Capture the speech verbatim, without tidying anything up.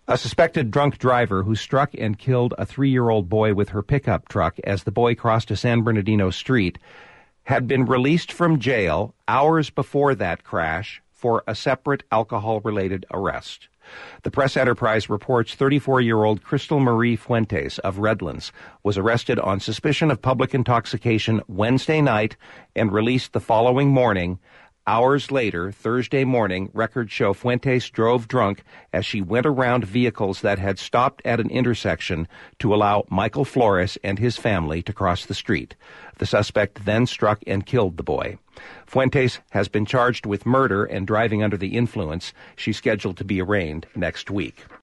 A suspected drunk driver who struck and killed a three-year-old boy with her pickup truck as the boy crossed a San Bernardino street had been released from jail hours before that crash for a separate alcohol-related arrest. The Press Enterprise reports thirty-four-year-old Crystal Marie Fuentes of Redlands was arrested on suspicion of public intoxication Wednesday night and released the following morning. Hours later, Thursday morning, records show Fuentes drove drunk as she went around vehicles that had stopped at an intersection to allow Michael Flores and his family to cross the street. The suspect then struck and killed the boy. Fuentes has been charged with murder and driving under the influence. She's scheduled to be arraigned next week.